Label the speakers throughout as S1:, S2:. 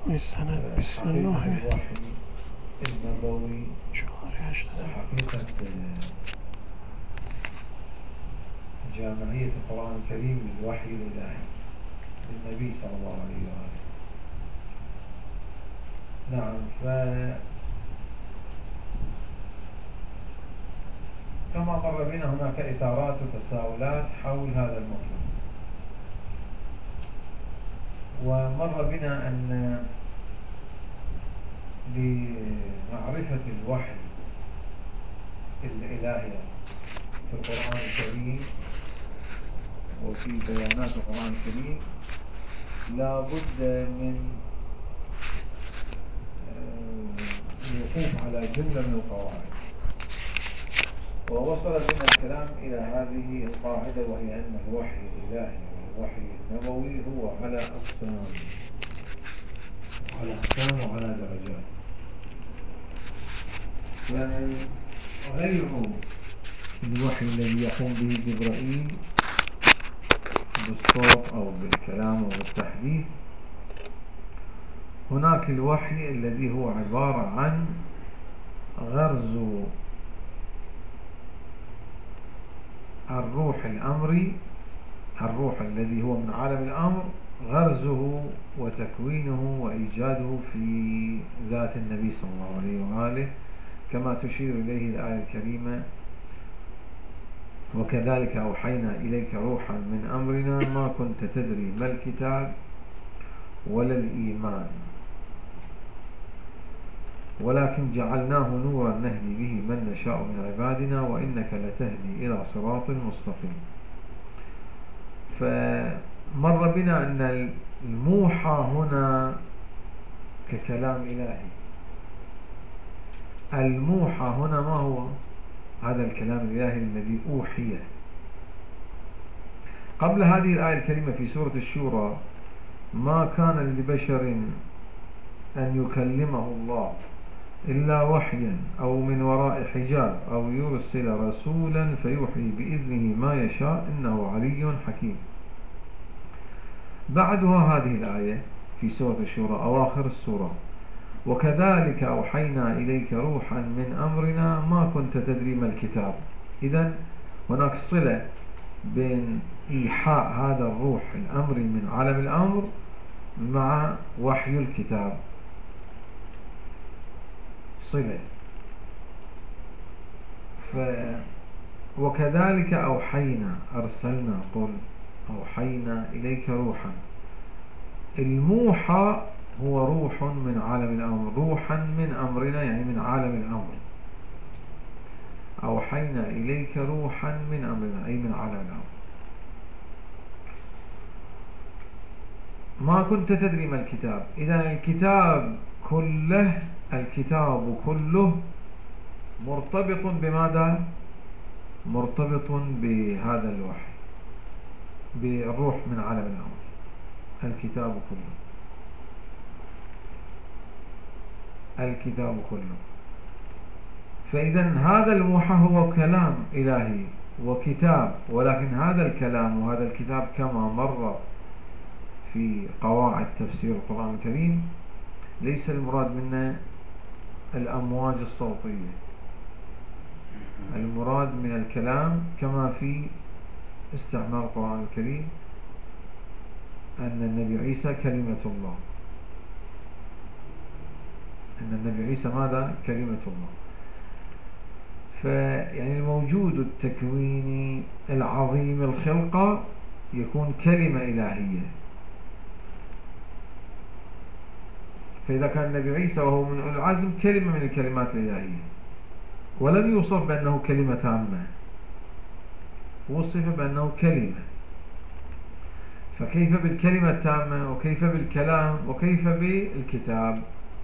S1: حقيقة الوحي النبوي وحقيقة جامعية القرآن الكريم للوحي الإلهي للنبي صلى الله عليه وآله. نعم، كما مر بنا هناك إثارات وتساؤلات حول هذا الموضوع، ومر بنا أن لمعرفة الوحي الإلهي في القرآن الكريم وفي بيانات القرآن الكريم لا بد من الوقوف على جملة من القواعد، ووصل بنا الكلام إلى هذه القاعدة، وهي أن الوحي الإلهي والوحي النبوي هو على أقسام وعلى درجات. فغير الوحي الذي يقوم به جبرائيل بالصوت أو بالكلام أو بالتحديث، هناك الوحي الذي هو عبارة عن غرز الروح الأمري، الروح الذي هو من عالم الأمر، غرزه وتكوينه وإيجاده في ذات النبي صلى الله عليه وآله، كما تشير إليه الآية الكريمة: وكذلك أوحينا إليك روحا من أمرنا ما كنت تدري ما الكتاب ولا الإيمان ولكن جعلناه نورا نهدي به من نشاء من عبادنا وإنك لتهدي إلى صراط مستقيم. فمر بنا أن الموحى هنا ككلام إلهي. الموحى هنا ما هو؟ هذا الكلام الإلهي الذي أوحي. قبل هذه الآية الكريمة في سورة الشورى: ما كان لبشر أن يكلمه الله إلا وحيا أو من وراء حجاب أو يرسل رسولا فيوحي بإذنه ما يشاء إنه علي حكيم. بعدها هذه الآية في سورة الشورى أواخر السورة: وكذلك أوحينا إليك روحا من أمرنا ما كنت تدري ما الكتاب. إذن هناك صلة بين إيحاء هذا الروح الأمري من عالم الأمر مع وحي الكتاب، صلة. وكذلك أوحينا، أرسلنا، قل أوحينا إليك روحا. الموحى هو روح من عالم الأمر، روحا من أمرنا يعني من عالم الأمر. أوحينا إليك روحا من أمرنا أي من عالم الأمر. ما كنت تدري ما الكتاب. إذا الكتاب كله، الكتاب كله مرتبط بماذا؟ مرتبط بهذا الوحي، بالروح من عالم الأمر. الكتاب كله، الكتاب كله. فإذا هذا الموحى هو كلام إلهي وكتاب، ولكن هذا الكلام وهذا الكتاب كما مر في قواعد تفسير القرآن الكريم ليس المراد منه الأمواج الصوتية. المراد من الكلام كما في استعمال القرآن الكريم أن النبي عيسى كلمة الله، أن النبي عيسى ماذا؟ كلمة الله. فيعني الموجود التكويني العظيم الخلقة يكون كلمة إلهية. فإذا كان النبي عيسى وهو من أولي العزم كلمة من الكلمات الإلهية، ولم يوصف بأنه كلمة تامة، وصف بأنه كلمة. فكيف بالكلمة التامة وكيف بالكلام وكيف بالكتاب؟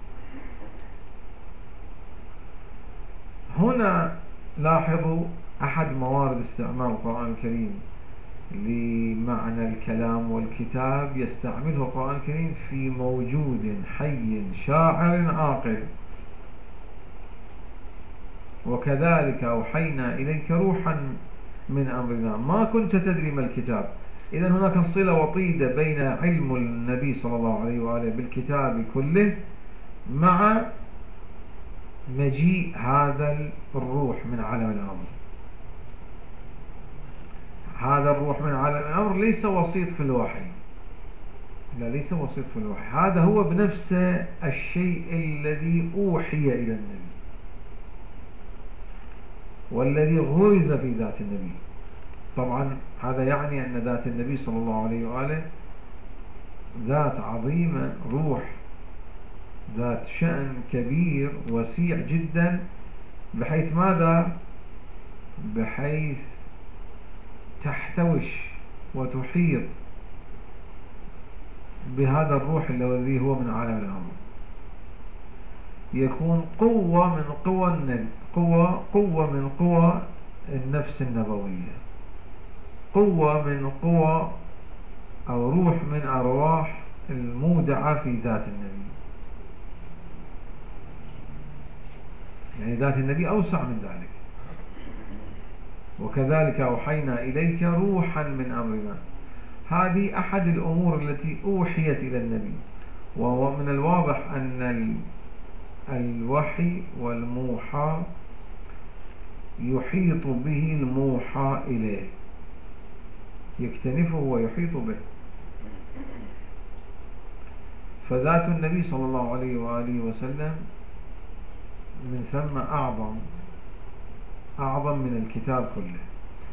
S1: هنا لاحظوا أحد موارد استعمال القرآن الكريم لمعنى الكلام والكتاب يستعمله القرآن الكريم في موجود حي شاعر عاقل. وكذلك أوحينا إليك روحا من أمرنا ما كنت تدري ما الكتاب. إذا هناك صلة وطيدة بين علم النبي صلى الله عليه وآله بالكتاب كله مع مجيء هذا الروح من عالم الأمر. هذا الروح من عالم الأمر ليس وسيط في الوحي، لا ليس وسيط في الوحي، هذا هو بنفسه الشيء الذي أوحي إلى النبي والذي غرز في ذات النبي. طبعا هذا يعني أن ذات النبي صلى الله عليه وآله ذات عظيمة، روح ذات شأن كبير وسيع جدا، بحيث ماذا؟ بحيث تحتوش وتحيط بهذا الروح الذي هو من عالم الأمر. يكون قوة من قوى النبي، قوة من قوى النفس النبوية، قوة من قوى أو روح من أرواح المودعة في ذات النبي. يعني ذات النبي أوسع من ذلك. وكذلك أوحينا إليك روحا من أمرنا. هذه أحد الأمور التي أوحيت إلى النبي. وهو من الواضح أن الوحي والموحى يحيط به الموحى إليه، يكتنفه ويحيط به. فذات النبي صلى الله عليه وآله وسلم من ثم أعظم من الكتاب كله.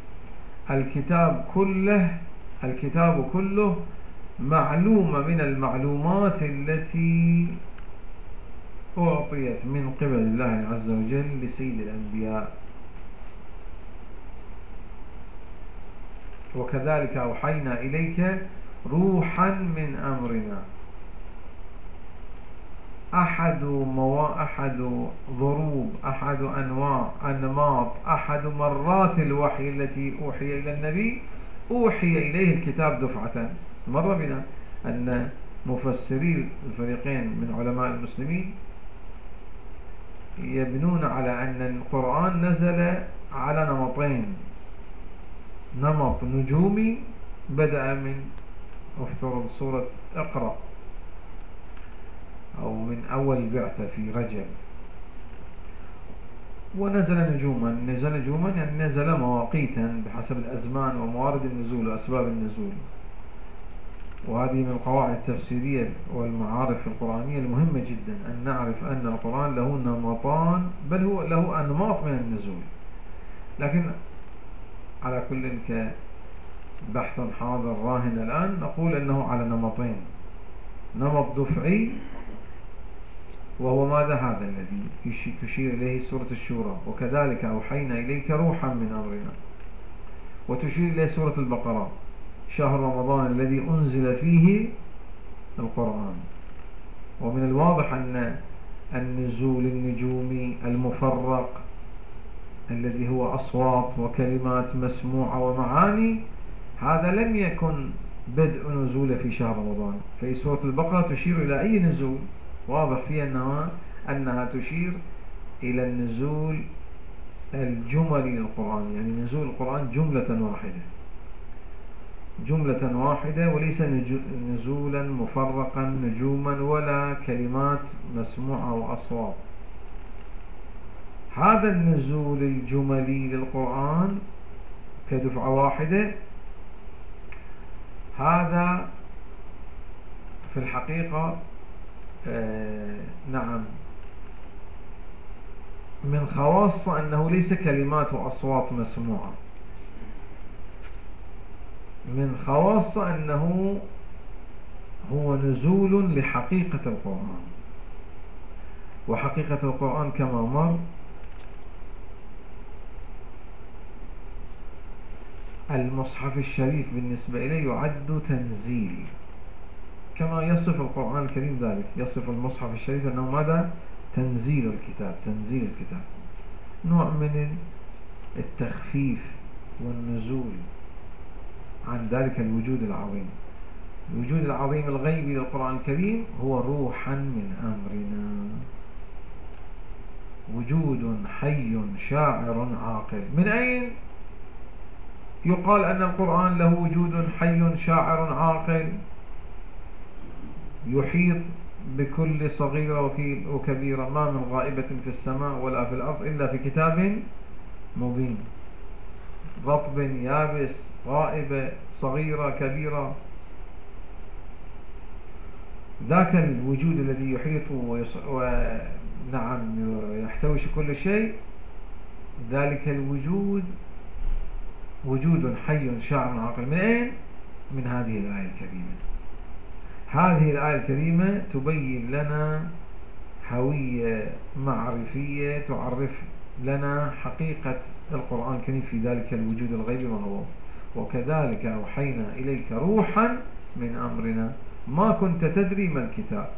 S1: الكتاب كله معلومة من المعلومات التي أعطيت من قبل الله عز وجل لسيد الأنبياء. وكذلك أوحينا إليك روحا من أمرنا. أحد ضروب، أحد أنماط، أحد مرات الوحي التي أوحي إلى النبي أوحي إليه الكتاب دفعة. مر بنا أن مفسري الفريقين من علماء المسلمين يبنون على أن القرآن نزل على نمطين: نمط نجومي بدأ من افترض سورة اقرأ أو من أول البعثة في رجب، ونزل نجوما يعني نزل مواقيتا بحسب الأزمان وموارد النزول وأسباب النزول. وهذه من القواعد التفسيرية والمعارف القرآنية المهمة جدا، أن نعرف أن القرآن له نمطان، بل هو له أنماط من النزول. لكن على كل كبحث حاضر راهن الآن نقول أنه على نمطين: نمط دفعي، وهو ماذا؟ هذا الذي تشير إليه سورة الشورى: وكذلك أوحينا إليك روحا من أمرنا. وتشير إليه سورة البقرة: شهر رمضان الذي أنزل فيه القرآن. ومن الواضح أن النزول النجومي المفرق الذي هو أصوات وكلمات مسموعة ومعاني، هذا لم يكن بدء نزوله في شهر رمضان. في سورة البقرة تشير إلى أي نزول؟ واضح فيها أنها تشير إلى النزول الجملي للقرآن، يعني نزول القرآن جملة واحدة وليس نزولا مفرقا نجوما ولا كلمات مسموعة وأصوات. هذا النزول الجملي للقرآن كدفعة واحدة، هذا في الحقيقة نعم من خواصه أنه ليس كلمات وأصوات مسموعة، من خواصه أنه هو نزول لحقيقة القرآن. وحقيقة القرآن كما مر المصحف الشريف بالنسبة إليه يعد تنزيل، كما يصف القرآن الكريم ذلك، يصف المصحف الشريف أنه ماذا؟ تنزيل الكتاب، نوع من التخفيف والنزول عن ذلك الوجود العظيم. الوجود العظيم الغيبي للقرآن الكريم هو روحا من أمرنا، وجود حي شاعر عاقل. من أين؟ يقال أن القرآن له وجود حي شاعر عاقل يحيط بكل صغيرة وكبيرة، ما من غائبة في السماء ولا في الأرض إلا في كتاب مبين، رطب يابس، غائبة صغيرة كبيرة. ذاك الوجود الذي يحيط ونعم يحتوي كل شيء، ذلك الوجود وجود حي شاعر عاقل. من أين؟ من هذه الآية الكريمة. هذه الآية الكريمة تبين لنا هوية معرفية تعرف لنا حقيقة القرآن الكريم في ذلك الوجود الغيبي ما هو. وكذلك أوحينا إليك روحا من أمرنا ما كنت تدري ما الكتاب.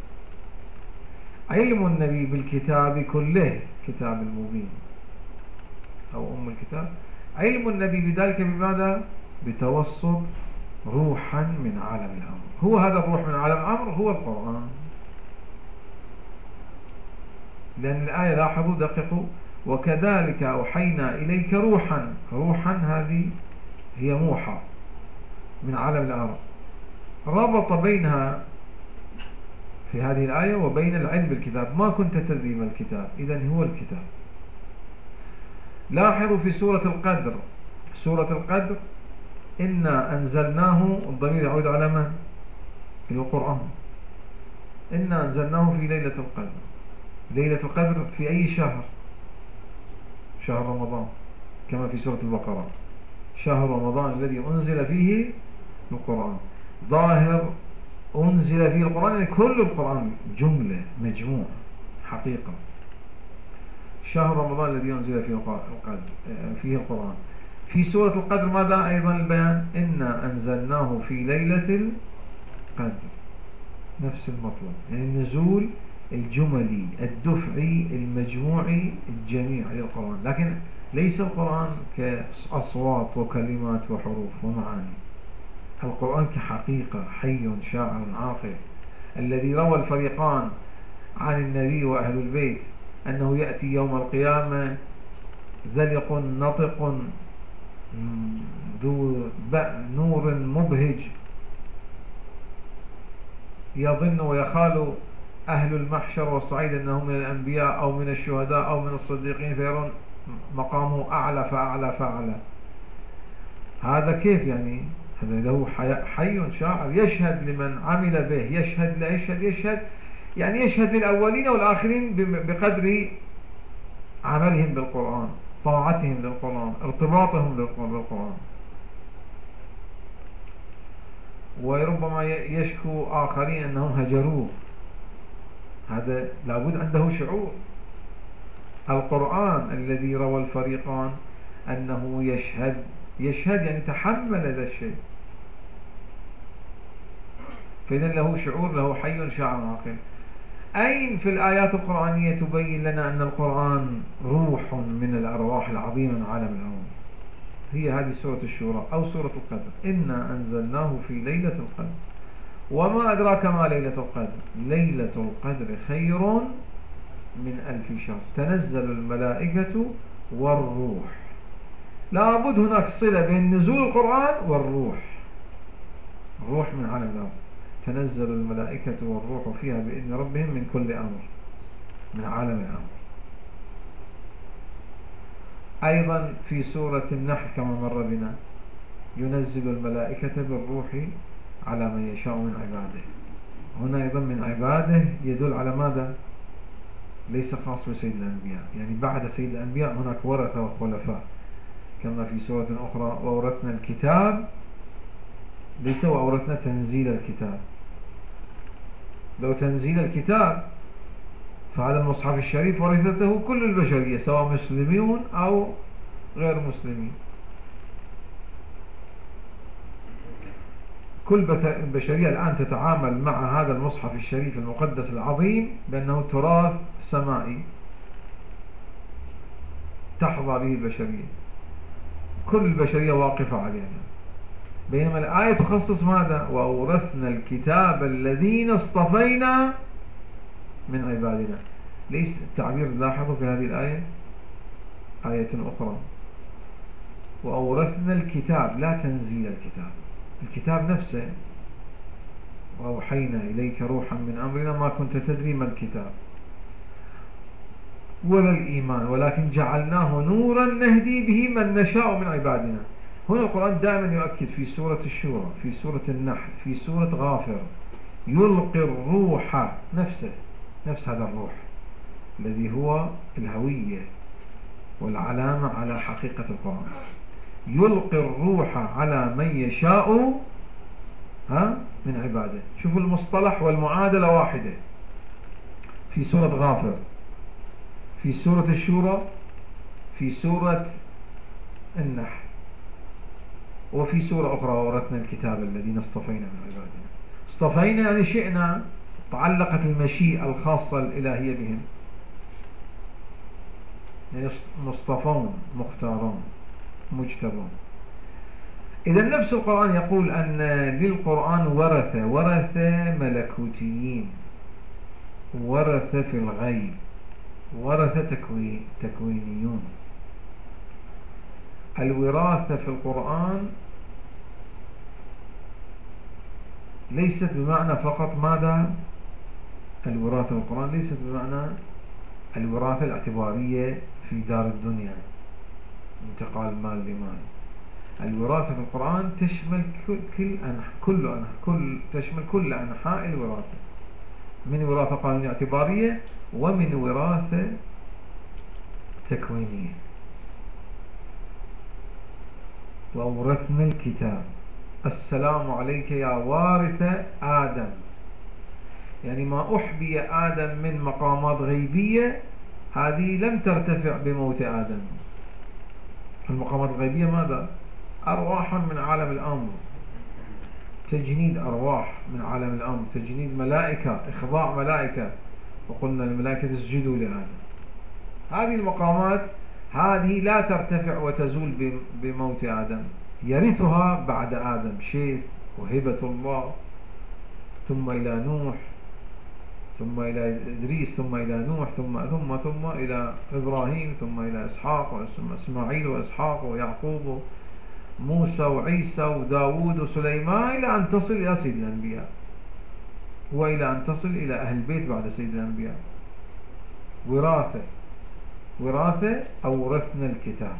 S1: علم النبي بالكتاب كله، كتاب المبين أو أم الكتاب، علم النبي بذلك بماذا؟ بتوسط روحا من عالم الأمر. هو هذا الروح من عالم الأمر هو القرآن. لأن الآية لاحظوا دققوا، وكذلك أوحينا إليك روحا. روحا هذه هي موحى من عالم الأمر، ربط بينها في هذه الآية وبين العلم بالكتاب. ما كنت تدري ما الكتاب، إذن هو الكتاب. لاحظوا في سورة القدر، سورة القدر إنا أنزلناه، الضمير يعود على من؟ إلى القرآن. إنا أنزلناه في ليلة القدر. ليلة القدر في أي شهر؟ شهر رمضان، كما في سورة البقرة، شهر رمضان الذي أنزل فيه القرآن. ظاهر أنزل فيه القرآن يعني كل القرآن جملة مجموع حقيقة. شهر رمضان الذي أنزل فيه القرآن. في سورة القدر ماذا أيضا البيان؟ إنا أنزلناه في ليلة القدر، نفس المطلب، يعني النزول الجملي الدفعي المجموعي الجميع للقرآن، لكن ليس القرآن كأصوات وكلمات وحروف ومعاني. القرآن كحقيقة حي شاعر عاقل، الذي روى الفريقان عن النبي وأهل البيت أنه يأتي يوم القيامة ذلق نطق ذو نور مبهج، يظن ويخال أهل المحشر والصعيد أنه من الأنبياء أو من الشهداء أو من الصديقين، فيرون مقامه أعلى فأعلى فأعلى. هذا كيف يعني؟ هذا له حي شاعر يشهد لمن عمل به، يشهد لا يشهد يعني يشهد للأولين والآخرين بقدر عملهم بالقرآن، طاعتهم للقرآن، ارتباطهم بالقرآن. وربما يشكو آخرين أنهم هجروه، هذا لابد عنده شعور. القرآن الذي روى الفريقان أنه يشهد يعني تحمل هذا الشيء، فإذا له شعور، له حي شاعر عاقل. أين في الآيات القرآنية تبين لنا أن القرآن روح من الأرواح العظيمة من عالم الأمر؟ هي هذه سورة الشورى أو سورة القدر. إنا أنزلناه في ليلة القدر وما أدراك ما ليلة القدر، ليلة القدر خير من 1000 شهر، تنزل الملائكة والروح. لابد هناك صلة بين نزول القرآن والروح. الروح من عالم الأمر، تنزل الملائكة والروح فيها بإذن ربهم من كل أمر، من عالم الأمر. أيضا في سورة النحل كما مر بنا ينزل الملائكة بالروح على من يشاء من عباده. هنا أيضا من عباده يدل على ماذا؟ ليس خاص بسيد الأنبياء، يعني بعد سيد الأنبياء هناك ورثة وخلفاء، كما في سورة أخرى وأورثنا الكتاب، ليس وأورثنا تنزيل الكتاب. لو تنزيل الكتاب فهذا المصحف الشريف ورثته كل البشرية سواء مسلمون أو غير مسلمين. كل البشرية الآن تتعامل مع هذا المصحف الشريف المقدس العظيم بأنه تراث سمائي تحظى به البشرية، كل البشرية واقفة عليها. بينما الآية تخصص ماذا؟ وأورثنا الكتاب الذين اصطفينا من عبادنا. ليس التعبير لاحظوا في هذه الآية آية أخرى وأورثنا الكتاب، لا تنزيل الكتاب، الكتاب نفسه. وأوحينا إليك روحا من أمرنا ما كنت تدري ما الكتاب ولا الإيمان ولكن جعلناه نورا نهدي به من نشاء من عبادنا. هنا القرآن دائما يؤكد في سورة الشورى، في سورة النحل، في سورة غافر، يلقي الروح نفسه، نفس هذا الروح الذي هو الهوية والعلامة على حقيقة القرآن. يلقي الروح على من يشاء من عباده. شوفوا المصطلح والمعادلة واحدة في سورة غافر، في سورة الشورى، في سورة النحل، وفي سورة أخرى ورثنا الكتاب الذين اصطفينا من عبادنا. اصطفينا يعني شئنا، تعلقت المشيئة الخاصة الإلهية بهم، يعني مصطفون، مختارون، مجتبون. إذا نفس القرآن يقول أن للقرآن ورثة ملكوتيين، ورثة في الغيب، ورثة تكوينيون. الوراثة في القرآن ليست بمعنى فقط ماذا؟ الوراثة في القرآن ليست بمعنى الوراثة الاعتبارية في دار الدنيا، انتقال مال لمال. الوراثة في القرآن تشمل تشمل كل أنحاء الوراثة، من وراثة قانونية اعتبارية ومن وراثة تكوينية. وأورثنا الكتاب. السلام عليك يا وارث آدم، يعني ما أحبي آدم من مقامات غيبية هذه لم ترتفع بموت آدم. المقامات الغيبية ماذا؟ أرواح من عالم الأمر، تجنيد أرواح من عالم الأمر، تجنيد ملائكة، إخضاع ملائكة، وقلنا الملائكة اسجدوا لآدم. هذه المقامات هذه لا ترتفع وتزول بموت آدم، يرثها بعد آدم شيث وهبة الله، ثم إلى نوح، ثم إلى إدريس، ثم إلى نوح، ثم إلى إبراهيم، ثم إلى إسحاق، ثم إسماعيل وإسحاق ويعقوب، موسى وعيسى وداود وسليمان، إلى أن تصل إلى سيد الأنبياء، وإلى أن تصل إلى أهل البيت بعد سيد الأنبياء. وراثة أورثنا الكتاب.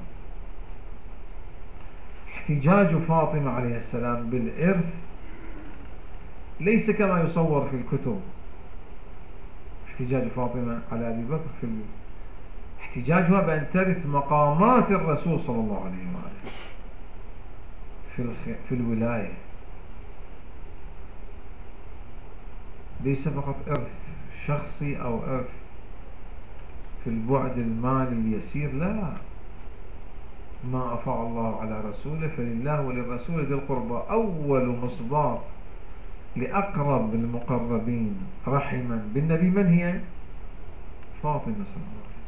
S1: احتجاج فاطمة عليه السلام بالإرث ليس كما يصور في الكتب. احتجاج فاطمة على أبي بكر في احتجاجها بأن ترث مقامات الرسول صلى الله عليه وآله في الولاية، ليس فقط إرث شخصي أو إرث في البعد المالي اليسير، لا. ما أفاء الله على رسوله فلله وللرسول ذي القربى. أول مصداق لأقرب المقربين رحما بالنبي من هي؟ فاطمة صلى الله عليه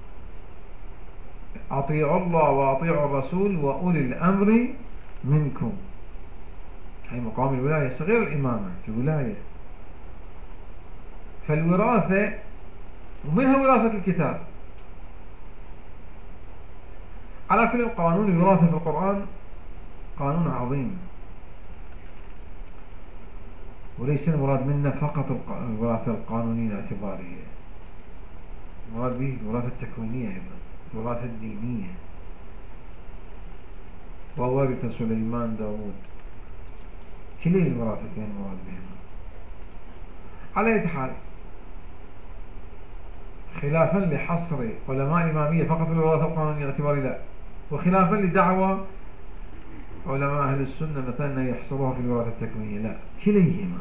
S1: وسلم. أطيعوا الله وأطيعوا الرسول وأولي الأمر منكم. هي مقام الولاية، صغير الإمامة، الولاية. فالوراثة ومنها وراثة الكتاب. على كل قانون الوراثة في القرآن قانون عظيم، وليس المراد منا فقط الوراثة القانونية الاعتبارية، المراد به الوراثة التكوينية أيضا، الوراثة الدينية. وورث سليمان داود، كلا الوراثتين مراد بهما. على أي حال، خلافا لحصر علماء الإمامية فقط في الوراثة القانونية الاعتبارية لا، وخلافا لدعوة علماء أهل السنة مثلا أن يحصروها في الوراثة التكوينية لا، كليهما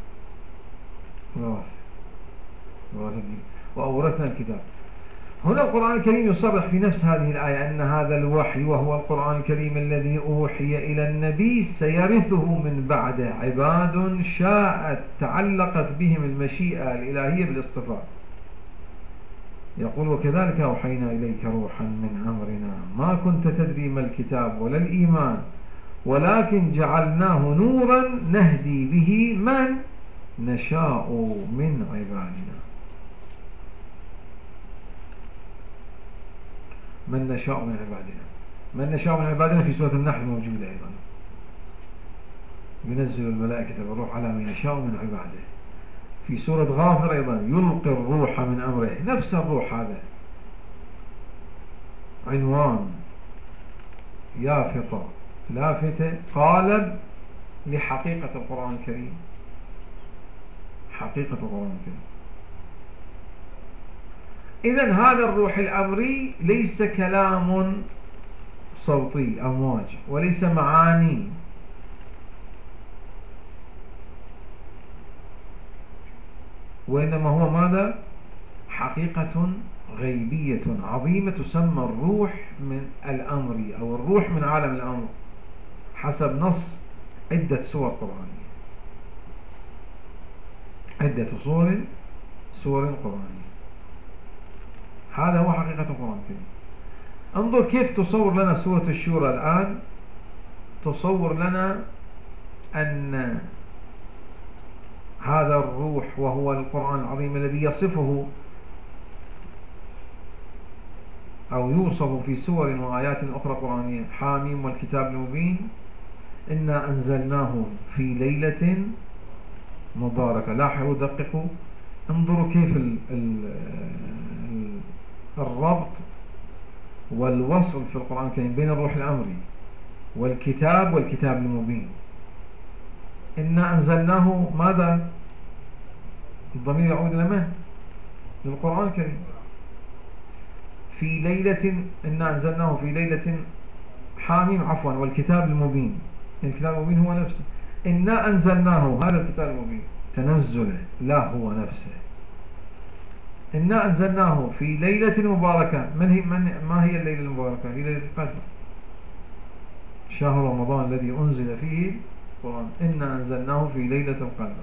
S1: وراثة الدين. وأورثنا الكتاب. هنا القرآن الكريم يصرح في نفس هذه الآية أن هذا الوحي وهو القرآن الكريم الذي أوحي إلى النبي سيرثه من بعده عباد شاءت تعلقت بهم المشيئة الإلهية بالاصطفاء. يقول وكذلك أوحينا إليك روحا من أمرنا ما كنت تدري ما الكتاب ولا الإيمان ولكن جعلناه نورا نهدي به من نشاء من عبادنا. من نشاء من عبادنا. من نشاء من عبادنا في سورة النحل موجودة أيضا، ينزل الملائكة والروح على من يشاء من عباده. في سورة غافر أيضا يلقي الروح من أمره، نفس الروح هذا عنوان يافطة لافتة قالب لحقيقة القرآن الكريم، حقيقة القرآن الكريم. إذن هذا الروح الأمري ليس كلام صوتي أمواج، وليس معاني، وإنما هو ماذا؟ حقيقة غيبية عظيمة تسمى الروح من الأمر أو الروح من عالم الأمر حسب نص عدة سور قرآنية، عدة سور قرآنية. هذا هو حقيقة القرآن الكريم. انظر كيف تصور لنا سورة الشورى الآن. تصور لنا أن هذا الروح وهو القرآن العظيم الذي يصفه أو يوصف في سور وآيات أخرى قرآنية، حاميم والكتاب المبين إنا أنزلناه في ليلة مباركة. لاحظوا دققوا، انظروا كيف الربط والوصل في القرآن الكريم بين الروح الأمري والكتاب المبين. إنا أنزلناه ماذا؟ الضمير يعود إلى من؟ للقرآن الكريم. في ليلة، إنا أنزلناه في ليلة حاميم عفوا والكتاب المبين. الكتاب المبين هو نفسه. إنا أنزلناه، هذا الكتاب المبين تنزله لا هو نفسه. إنا أنزلناه في ليلة مباركة. ما هي الليلة المباركة؟ هي ليلة القدر، شهر رمضان الذي أنزل فيه القرآن. إنا أنزلناه في ليلة القدر.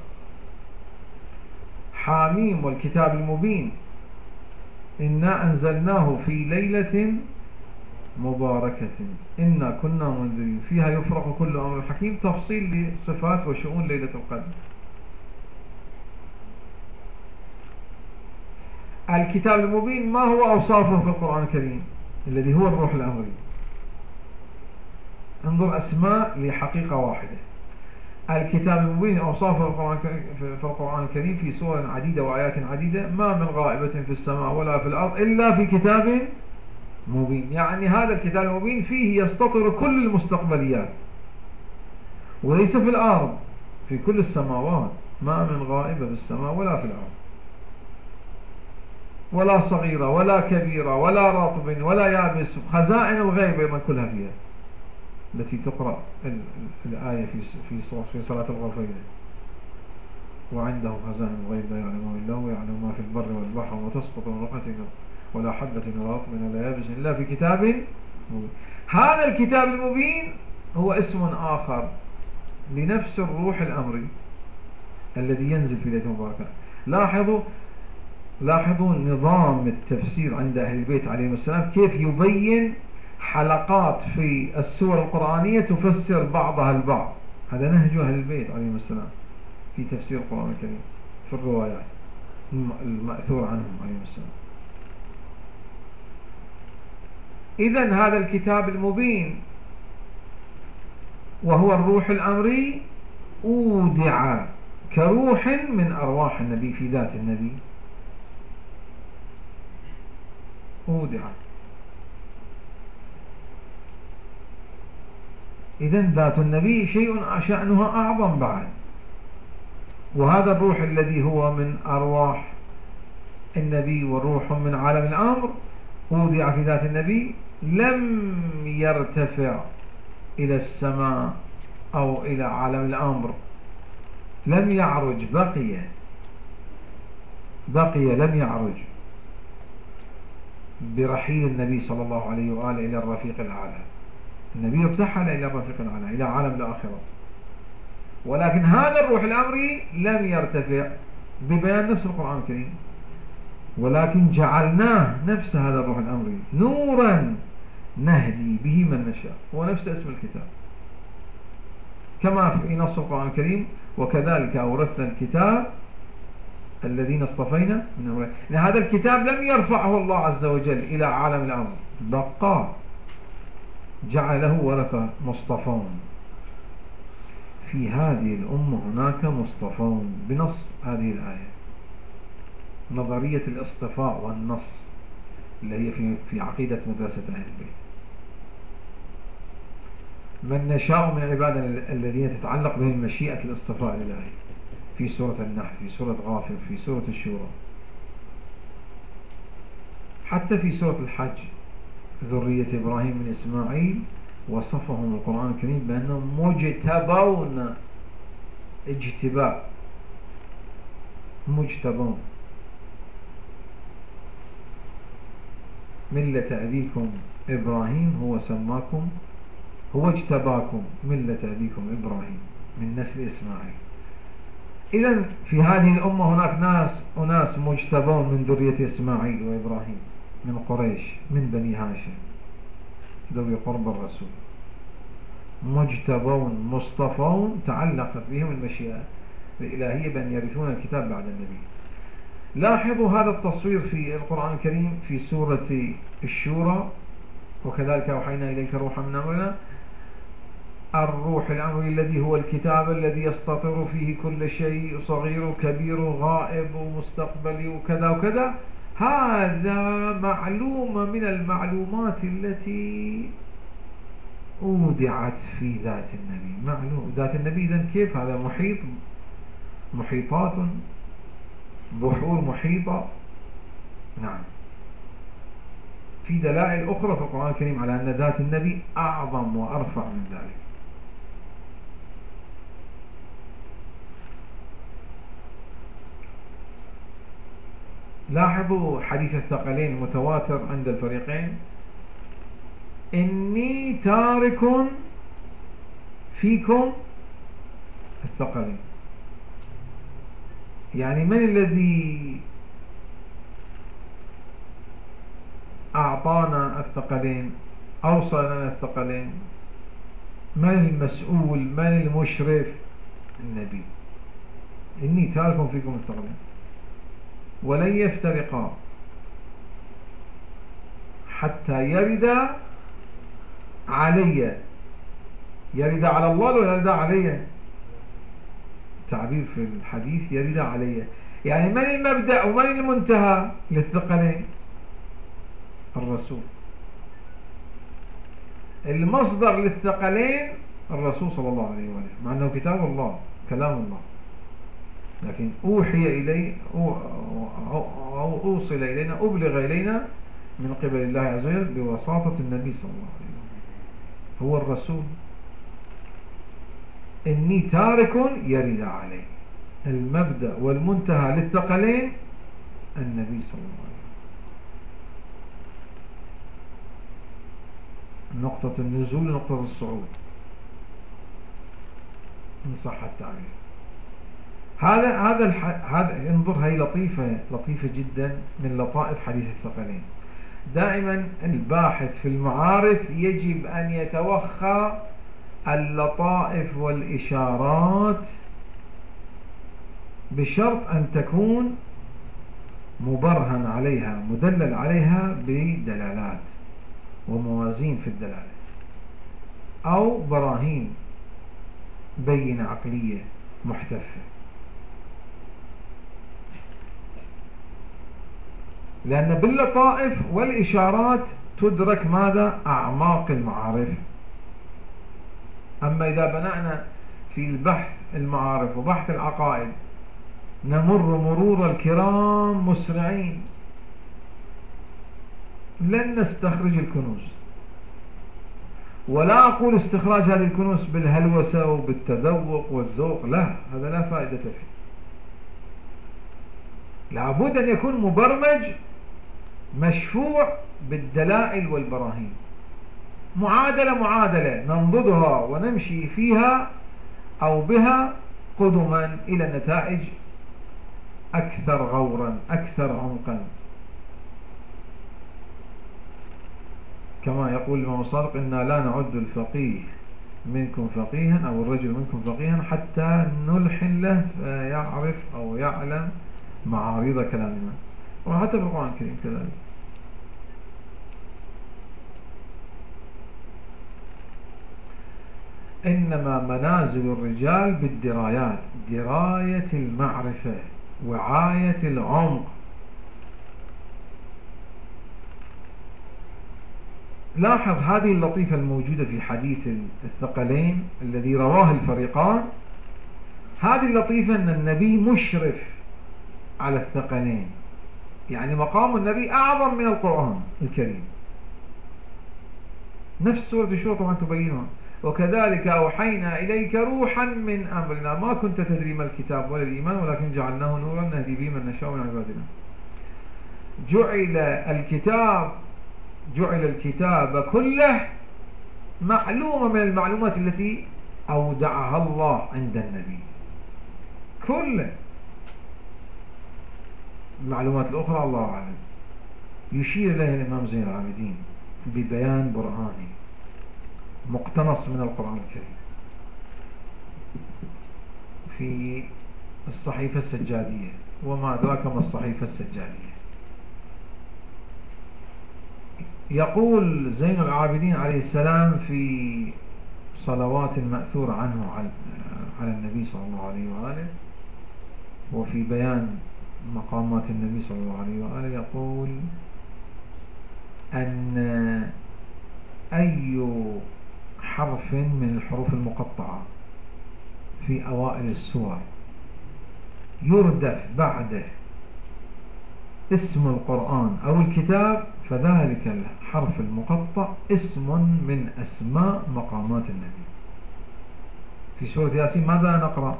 S1: حاميم والكتاب المبين، إنا أنزلناه في ليلة مباركة إنا كنا منذرين فيها يفرق كل أمر حكيم. تفصيل لصفات وشؤون ليلة القدر. الكتاب المبين ما هو أوصافه في القرآن الكريم الذي هو الروح الأمري؟ انظر أسماء لحقيقة واحدة. الكتاب المبين أوصافه في القرآن الكريم في سور عديدة وآيات عديدة، ما من غائبة في السماء ولا في الأرض إلا في كتاب مبين. يعني هذا الكتاب المبين فيه يستطر كل المستقبليات، وليس في الأرض، في كل السماوات. ما من غائبة في السماء ولا في الأرض، ولا صغيرة ولا كبيرة ولا رطب ولا يابس. خزائن الغيب أيضا كلها فيها، التي تقرأ الآية في صلاة الغرفين. وعنده خزائن الغيب لا يعلمه إلا هو، يعلم ما في البر والبحر وما تسقط من ورقة ولا حبة ولا رطب ولا يابس إلا في كتاب مبين. هذا الكتاب المبين هو اسم آخر لنفس الروح الأمري الذي ينزل في ليلة مباركة. لاحظوا نظام التفسير عند أهل البيت عليهم السلام، كيف يبين حلقات في السور القرآنية تفسر بعضها البعض. هذا نهج أهل البيت عليهم السلام في تفسير القرآن الكريم في الروايات المأثور عنهم عليهم السلام. إذن هذا الكتاب المبين وهو الروح الأمري أودع كروح من أرواح النبي في ذات النبي. أودع. إذن ذات النبي شيء شأنها أعظم بعد. وهذا الروح الذي هو من أرواح النبي وروح من عالم الأمر أودع في ذات النبي، لم يرتفع إلى السماء أو إلى عالم الأمر، لم يعرج، بقي لم يعرج برحيل النبي صلى الله عليه وآله إلى الرفيق الأعلى. النبي ارتحل إلى الرفيق الأعلى إلى عالم الآخرة، ولكن هذا الروح الأمري لم يرتفع ببيان نفس القرآن الكريم، ولكن جعلناه نفس هذا الروح الأمري نورا نهدي به من نشاء. هو نفس اسم الكتاب كما في نص القرآن الكريم وكذلك أورثنا الكتاب الذين اصطفينا من أولئك. لأن هذا الكتاب لم يرفعه الله عز وجل إلى عالم الأمر، بقى جعله ورثة مصطفون. في هذه الأمة هناك مصطفون بنص هذه الآية. نظرية الاصطفاء والنص اللي هي في عقيدة مدرسة أهل البيت. من نشاء من عبادنا الذين تتعلق بهم مشيئة الاصطفاء الإلهي في سورة النحل، في سورة غافر، في سورة الشورى، حتى في سورة الحج ذرية إبراهيم من إسماعيل وصفهم القرآن الكريم بأنهم مجتبون. اجتباء، مجتبون. ملة أبيكم إبراهيم هو سماكم، هو اجتباكم ملة أبيكم إبراهيم من نسل إسماعيل. إذن في هذه الأمة هناك أناس مجتبون من ذرية إسماعيل وإبراهيم، من قريش، من بني هاشم ذوي قرب الرسول، مجتبون مصطفون تعلقت بهم المشيئة الإلهية بأن يرثون الكتاب بعد النبي. لاحظوا هذا التصوير في القرآن الكريم في سورة الشورى: وكذلك أوحينا إليك روحا من أمرنا. الروح الأمر الذي هو الكتاب الذي يستطر فيه كل شيء، صغير وكبير وغائب ومستقبلي وكذا وكذا. هذا معلومة من المعلومات التي أودعت في ذات النبي. معلوم ذات النبي. إذن كيف هذا محيط، محيطات، بحور محيطة. نعم. في دلائل أخرى في القرآن الكريم على أن ذات النبي أعظم وأرفع من ذلك. لاحظوا حديث الثقلين المتواتر عند الفريقين: إني تارك فيكم الثقلين. يعني من الذي أعطانا الثقلين، أوصى لنا الثقلين؟ من المسؤول، من المشرف؟ النبي. إني تارك فيكم الثقلين ولن يفترقا حتى يرد علي. يرد على الله ولا يرد علي؟ تعبير في الحديث يرد علي. يعني من المبدأ ومن المنتهى للثقلين؟ الرسول. المصدر للثقلين الرسول صلى الله عليه وسلم، مع أنه كتاب الله كلام الله، لكن أوحي إليه أو أوصل إلينا، أبلغ إلينا من قبل الله عز وجل بواسطة النبي صلى الله عليه وسلم، هو الرسول. إني تارك يرد عليه. المبدأ والمنتهى للثقلين النبي صلى الله عليه وسلم. نقطة النزول ونقطة الصعود إن صح التعبير. هذا انظر، هي لطيفة جدا من لطائف حديث الثقلين. دائما الباحث في المعارف يجب أن يتوخى اللطائف والإشارات بشرط أن تكون مبرهن عليها، مدلل عليها بدلالات وموازين في الدلالة، أو براهين بينة عقلية محتفة. لأن باللطائف والإشارات تدرك ماذا؟ أعماق المعارف. أما إذا بنأنا في البحث المعارف وبحث العقائد نمر مرور الكرام مسرعين، لن نستخرج الكنوز. ولا أقول استخراج هذه الكنوز بالهلوسة وبالتذوق والذوق، لا، هذا لا فائدة فيه. لابد أن يكون مبرمج، مشفوع بالدلائل والبراهين. معادلة ننضدها ونمشي فيها أو بها قدما إلى نتائج أكثر غورا، أكثر عمقا. كما يقول الإمام الصادق: إنا لا نعد الفقيه منكم فقيها أو الرجل منكم فقيها حتى نلحن له فيعرف أو يعلم معارض كلامنا. وحتى في القرآن الكريم كذلك. إنما منازل الرجال بالدرايات، دراية المعرفة، وعاية العمق. لاحظ هذه اللطيفة الموجودة في حديث الثقلين الذي رواه الفريقان. هذه اللطيفة أن النبي مشرف على الثقلين، يعني مقام النبي أعظم من القرآن الكريم. نفس سورة الشورى طبعا تبينها. وكذلك أوحينا إليك روحا من أمرنا ما كنت تدري ما الكتاب ولا الإيمان ولكن جعلناه نورا نهدي به من نشاء من عبادنا. جعل الكتاب كله معلومة من المعلومات التي أودعها الله عند النبي، كله. المعلومات الأخرى الله أعلم. يشير إليه الإمام زين العابدين ببيان برهاني مقتنص من القرآن الكريم في الصحيفة السجادية. وما أدراك ما الصحيفة السجادية. يقول زين العابدين عليه السلام في صلوات مأثور عنه على النبي صلى الله عليه وآله، وفي بيان مقامات النبي صلى الله عليه وآله، يقول أن أي حرف من الحروف المقطعة في أوائل السور يردف بعده اسم القرآن أو الكتاب فذلك الحرف المقطع اسم من أسماء مقامات النبي. في سورة ياسين ماذا نقرأ؟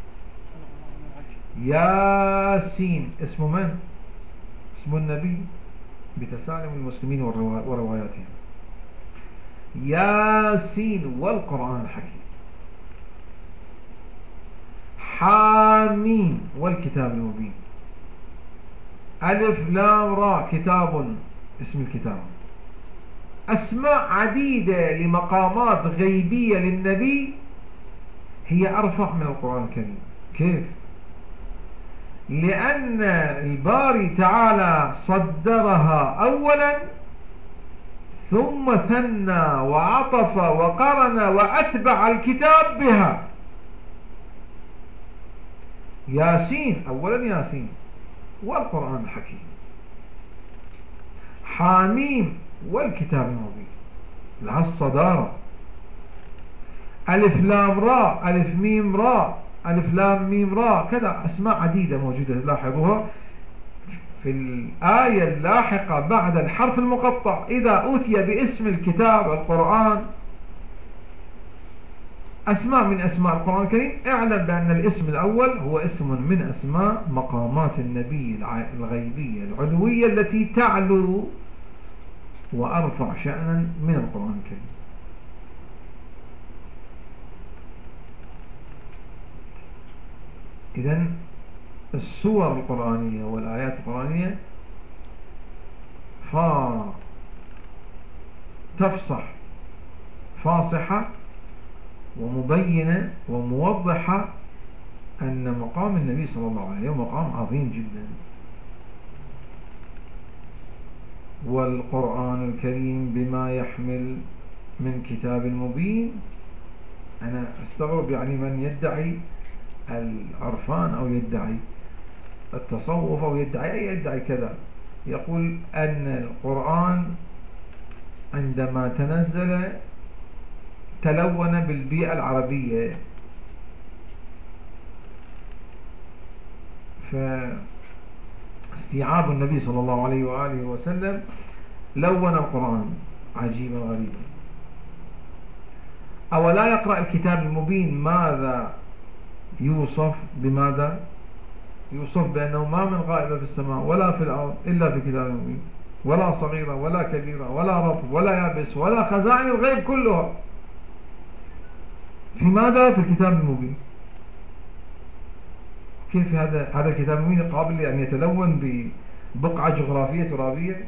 S1: ياسين اسم من؟ اسم النبي بتسالم المسلمين ورواياتهم. ياسين والقرآن الحكيم. حامين والكتاب المبين. ألف لام را كتاب اسم الكتاب. أسماء عديدة لمقامات غيبية للنبي هي أرفع من القرآن الكريم. كيف؟ لأن الباري تعالى صدرها أولا ثم ثنى وعطف وقرن وأتبع الكتاب بها. ياسين أولا ياسين والقرآن الحكيم. حاميم والكتاب المبين لها الصدارة. ألف لام را ألف ميم را ألف لام ميم را، كذا أسماء عديدة موجودة لاحظوها في الآية اللاحقة بعد الحرف المقطع. إذا أوتي باسم الكتاب القرآن أسماء من أسماء القرآن الكريم، اعلم بأن الاسم الأول هو اسم من أسماء مقامات النبي الغيبية العلوية التي تعلو وأرفع شأنا من القرآن الكريم. إذن السور القرآنية والآيات القرآنية تفصح فاصحة ومبينة وموضحة أن مقام النبي صلى الله عليه وسلم مقام عظيم جدا. والقرآن الكريم بما يحمل من كتاب مبين. أنا أستغرب يعني من يدعي العرفان أو يدعي التصوف أو يدعي كذا، يقول أن القرآن عندما تنزل تلون بالبيئة العربية، فاستيعاب النبي صلى الله عليه وآله وسلم لون القرآن عجيبا غريبا. أولا يقرأ الكتاب المبين ماذا يوصف؟ بماذا يوصف؟ بأنه ما من غائبة في السماء ولا في الأرض إلا في كتاب مبين، ولا صغيرة ولا كبيرة ولا رطب ولا يابس ولا خزائن الغيب كلها في ماذا؟ في الكتاب المبين. كيف هذا الكتاب المبين قابل أن يتلون ببقعة جغرافية ترابية؟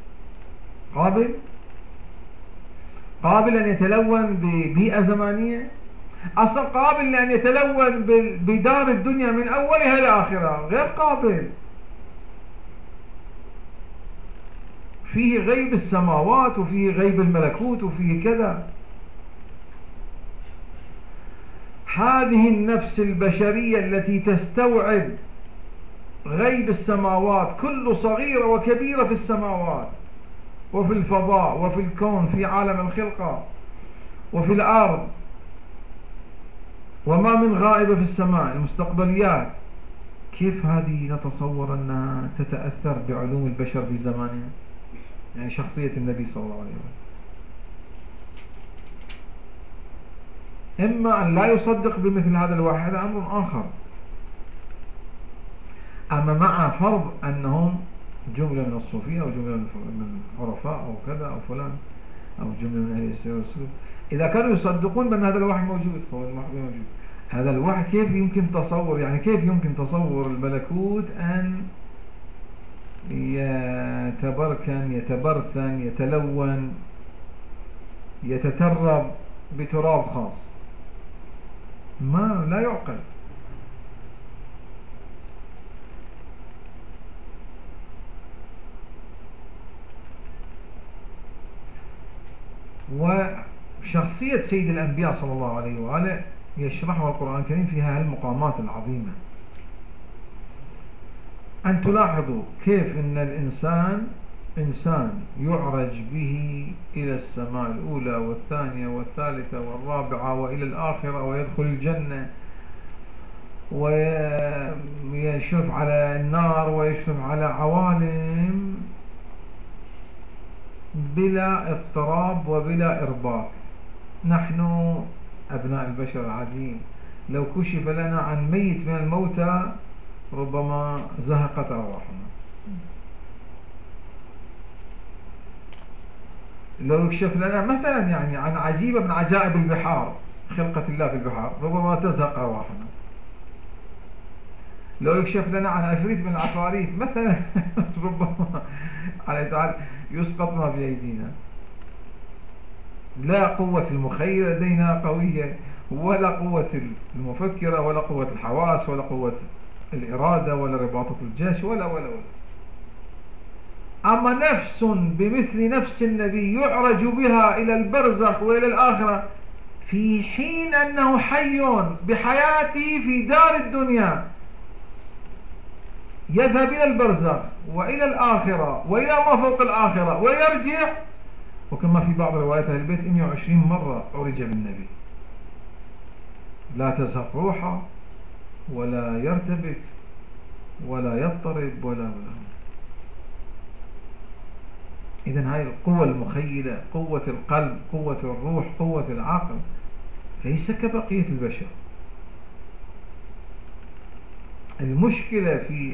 S1: قابل أن يتلون ببيئة زمانية؟ أصلا قابل أن يتلون بدار الدنيا من أولها لآخرها؟ غير قابل. فيه غيب السماوات وفيه غيب الملكوت وفيه كذا. هذه النفس البشرية التي تستوعب غيب السماوات، كل صغيرة وكبيرة في السماوات وفي الفضاء وفي الكون، في عالم الخلقة وفي الأرض، وما من غائبة في السماء، المستقبليات، كيف هذه نتصور أنها تتأثر بعلوم البشر في زمانها؟ يعني شخصية النبي صلى الله عليه وسلم، إما أن لا يصدق بمثل هذا الوحي، هذا أمر آخر. أما مع فرض أنهم جملة من الصوفية أو جملة من العرفاء أو كذا أو فلان أو جملة من أهل السير والسلوك، إذا كانوا يصدقون بأن هذا الوحي موجود، هو الوحي موجود، هذا الوحي كيف يمكن تصور، يعني كيف يمكن تصور الملكوت أن يتبركن، يتبرثن، يتلون، يتترب بتراب خاص؟ ما لا يعقل. وشخصية سيد الأنبياء صلى الله عليه وآله يشرحها القرآن الكريم فيها هالمقامات العظيمة. أن تلاحظوا كيف أن الإنسان إنسان يعرج به إلى السماء الأولى والثانية والثالثة والرابعة وإلى الآخرة، ويدخل الجنة ويشرف على النار ويشرف على عوالم بلا اضطراب وبلا إرباك. نحن أبناء البشر العاديين لو كشف لنا عن ميت من الموتى ربما زهقت أرواحنا. لو يكشف لنا مثلا يعني عن عجيبة من عجائب البحار، خلقة الله في البحار، ربما تزهق أرواحنا. لو يكشف لنا عن عفريت من العفاريت مثلا ربما على تعالى يسقط ما في أيدينا. لا قوة المخيلة لدينا قوية، ولا قوة المفكرة، ولا قوة الحواس، ولا قوة الإرادة، ولا رباطة الجيش، ولا. أما نفس بمثل نفس النبي يعرج بها إلى البرزخ وإلى الآخرة في حين أنه حي بحياته في دار الدنيا، يذهب إلى البرزخ وإلى الآخرة وإلى ما فوق الآخرة ويرجع. وكما في بعض روايات أهل البيت 120 مرة عرج بالنبي، لا تزهق روحه ولا يرتبك ولا يضطرب ولا. إذن هاي القوة المخيلة، قوة القلب، قوة الروح، قوة العقل، ليس كبقية البشر. المشكلة في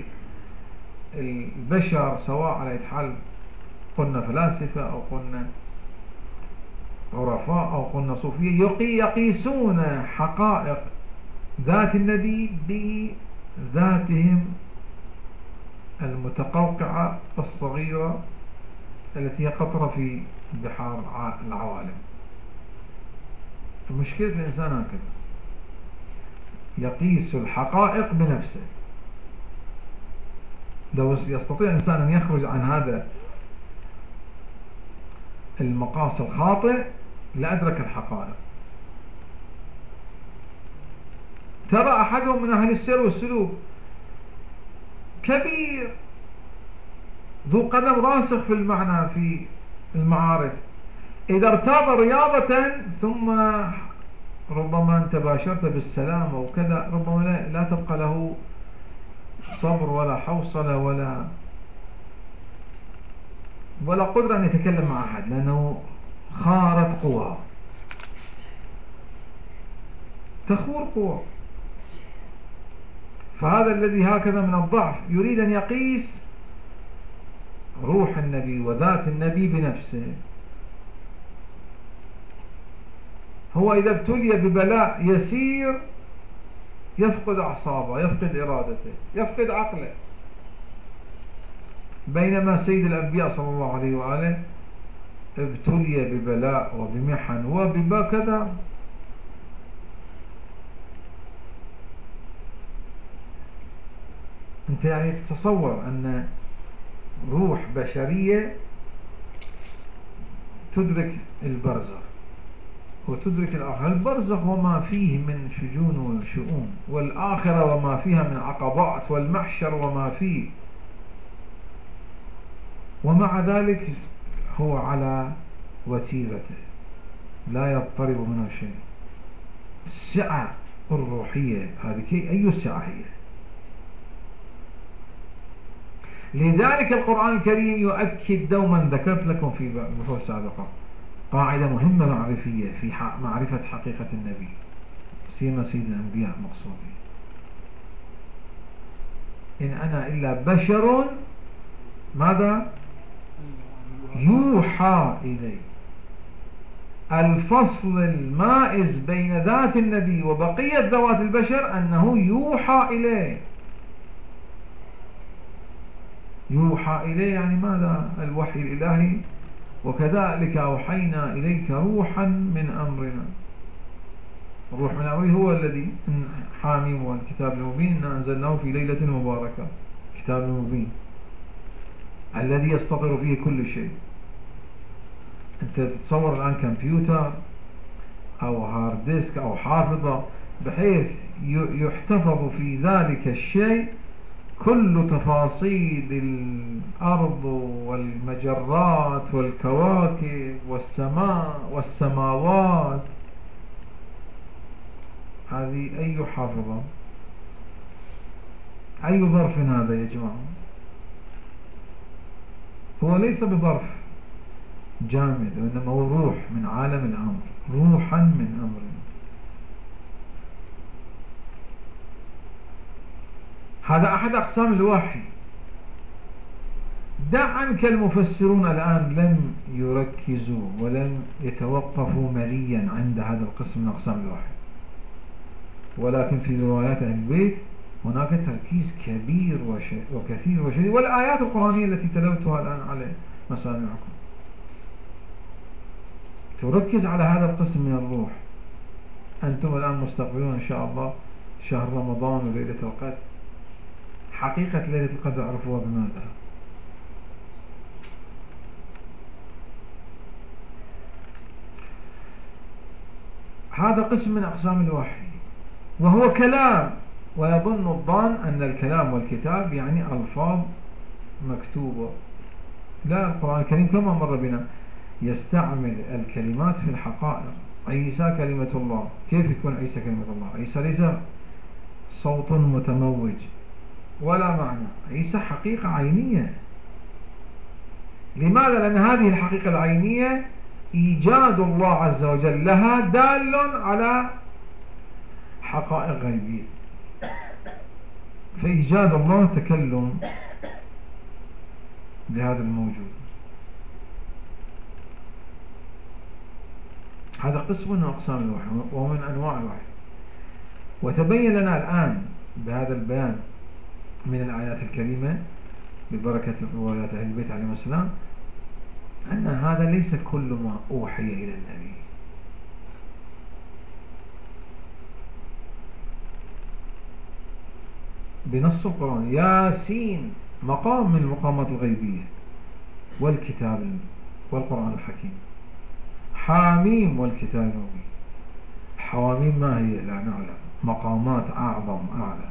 S1: البشر سواء على حال قلنا فلاسفة أو قلنا عرفاء أو قلنا صوفية، يقيسون حقائق ذات النبي بذاتهم المتقوقعة الصغيرة التي هي قطرة في بحار العوالم. مشكلة الإنسان هكذا، يقيس الحقائق بنفسه. لو يستطيع إنسان أن يخرج عن هذا المقاس الخاطئ لأدرك الحقائق. ترى أحدهم من أهل السير والسلوك كبير ذو قدم راسخ في المعنى في المعارف، إذا ارتاض رياضة ثم ربما أنت باشرت بالسلام أو كذا، ربما لا تبقى له صبر ولا حوصلة ولا قدرة أن يتكلم مع أحد، لأنه خارت قوى، تخور قوى. فهذا الذي هكذا من الضعف يريد أن يقيس روح النبي وذات النبي بنفسه. هو إذا ابتلي ببلاء يسير يفقد أعصابه، يفقد إرادته، يفقد عقله، بينما سيد الأنبياء صلى الله عليه وآله ابتلي ببلاء وبمحن وبكذا أنت يعني تصور أن روح بشرية تدرك البرزخ وتدرك الآخرة. البرزخ وما فيه من شجون وشؤون، والآخرة وما فيها من عقبات، والمحشر وما فيه، ومع ذلك هو على وتيرته لا يضطرب منه شيء. السعة الروحية هذه أي سعة هي؟ لذلك القرآن الكريم يؤكد دوما، ذكرت لكم في بحوث سابقة قاعدة مهمة معرفية في معرفة حقيقة النبي سيما سيد الأنبياء مقصودي: إن أنا إلا بشر ماذا؟ يوحى إلي. الفصل المائز بين ذات النبي وبقية ذوات البشر أنه يوحى إليه. يوحى إليه يعني ماذا؟ الوحي الإلهي. وكذلك أوحينا إليك روحا من أمرنا. الروح من أمره هو الذي حاميم والكتاب المبين إنا أنزلناه في ليلة مباركة. كتاب المبين الذي يستطر فيه كل شيء. أنت تتصور الآن كمبيوتر أو هارد ديسك أو حافظة بحيث يحتفظ في ذلك الشيء كل تفاصيل الأرض والمجرات والكواكب والسماء والسماوات. هذه أي حافظة؟ أي ظرف هذا يا جماعة؟ هو ليس بظرف جامد، وإنما هو روح من عالم الأمر، روحا من أمر. هذا أحد أقسام الوحي. دع عنك المفسرون الآن لم يركزوا ولم يتوقفوا مليا عند هذا القسم من أقسام الوحي، ولكن في روايات أهل البيت هناك تركيز كبير وكثير وشديد، والآيات القرآنية التي تلوتها الآن على مسامعكم تركز على هذا القسم من الروح. أنتم الآن مستقبلون إن شاء الله شهر رمضان وليلة القدر. حقيقة ليلة القدر عرفوها بماذا؟ هذا قسم من أقسام الوحي، وهو كلام. ويظن الظان أن الكلام والكتاب يعني ألفاظ مكتوبة. لا، القرآن الكريم كما مر بنا يستعمل الكلمات في الحقائق. عيسى كلمة الله. كيف يكون عيسى كلمة الله؟ عيسى ليس صوت متموج ولا معنى. عيسى حقيقة عينية. لماذا؟ لأن هذه الحقيقة العينية إيجاد الله عز وجل لها دال على حقائق غيبية. فإيجاد الله تكلم بهذا الموجود. هذا قسم من أقسام الوحي ومن أنواع الوحي. وتبين لنا الآن بهذا البيان من الآيات الكريمة ببركة روايات أهل البيت عليهم السلام أن هذا ليس كل ما أوحي إلى النبي. بنص القرآن: ياسين مقام من المقامات الغيبية، والكتاب والقرآن الحكيم. حاميم والكتاب المبين. حواميم ما هي؟ لا نعلم. مقامات أعظم أعلى.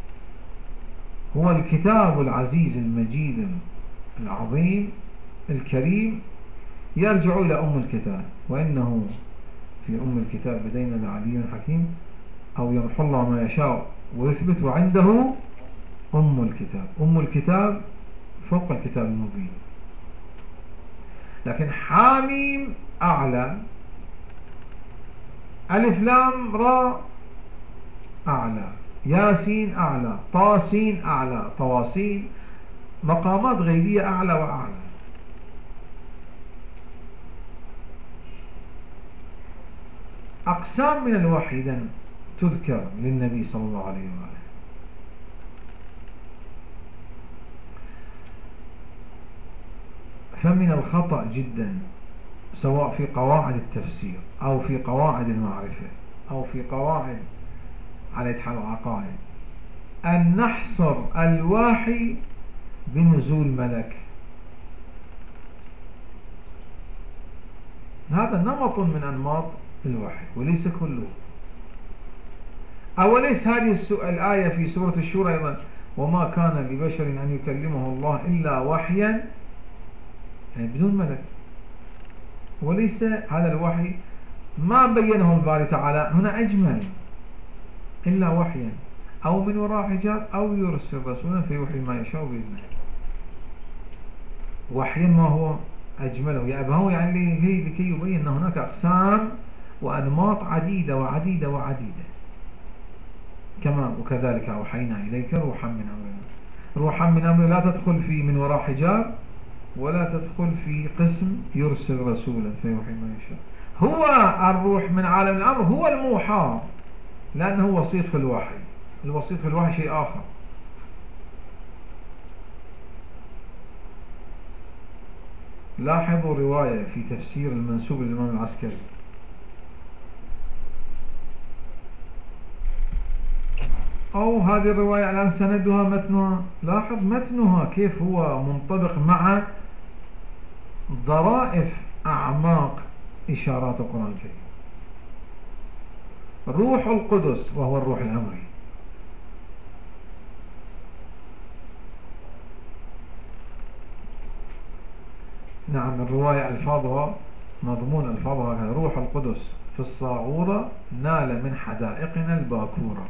S1: هو الكتاب العزيز المجيد العظيم الكريم يرجع إلى أم الكتاب، وإنه في أم الكتاب لدينا لعلي حكيم، أو يمحو الله ما يشاء ويثبت، وعنده أم الكتاب. أم الكتاب فوق الكتاب المبين. لكن حاميم أعلى، ألف لام را أعلى، ياسين أعلى، طاسين أعلى، طواسين. مقامات غيبية أعلى وأعلى. أقسام من الوحي إذن تذكر للنبي صلى الله عليه وآله. فمن الخطأ جدا سواء في قواعد التفسير أو في قواعد المعرفة أو في قواعد على حال العقائد أن نحصر الوحي بنزول ملك. هذا نمط من أنماط الوحي وليس كله. أوليس هذه الآية في سورة الشورى أيضا وما كان لبشر أن يكلمه الله إلا وحيا، يعني بدون ملك. وليس هذا الوحي ما بينه الباري تعالى هنا أجمل إلا وحيا أو من وراء حجاب أو يرسل رسولا فيوحي ما يشاء بإذنه. وحيا ما هو أجمله يا أبهو، يعني لكي يبين أن هناك أقسام وأنماط عديدة وعديدة وعديدة. كما وكذلك أوحينا إليك روحا من أمرنا. روحا من أمرنا لا تدخل في من وراء حجاب ولا تدخل في قسم يرسل رسولا فيوحي ما يشاء. هو الروح من عالم الأمر هو الموحى، لأنه وسيط في الوحي. الوسيط في الوحي شيء آخر. لاحظوا رواية في تفسير المنسوب للإمام العسكري، أو هذه الرواية الآن سندها متنها، لاحظ متنها كيف هو منطبق مع ظرائف أعماق إشارات القرآن الكريم. روح القدس وهو الروح الأمري. نعم الرواية ألفاظها مضمون ألفاظها هكذا: روح القدس في الصاغورة نال من حدائقنا الباكورة.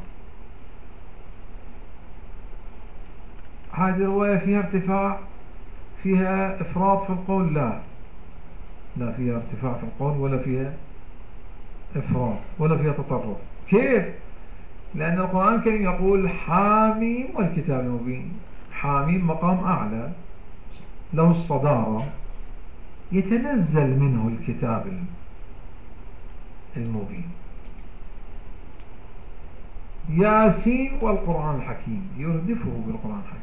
S1: هذه الرواية فيها ارتفاع، فيها إفراط في القول؟ لا فيها ارتفاع في القول ولا فيها إفراط ولا فيها تطرف. كيف؟ لأن القرآن الكريم يقول حاميم والكتاب المبين. حاميم مقام أعلى له الصدارة، يتنزل منه الكتاب المبين. ياسين والقرآن الحكيم يردفه بالقرآن الحكيم.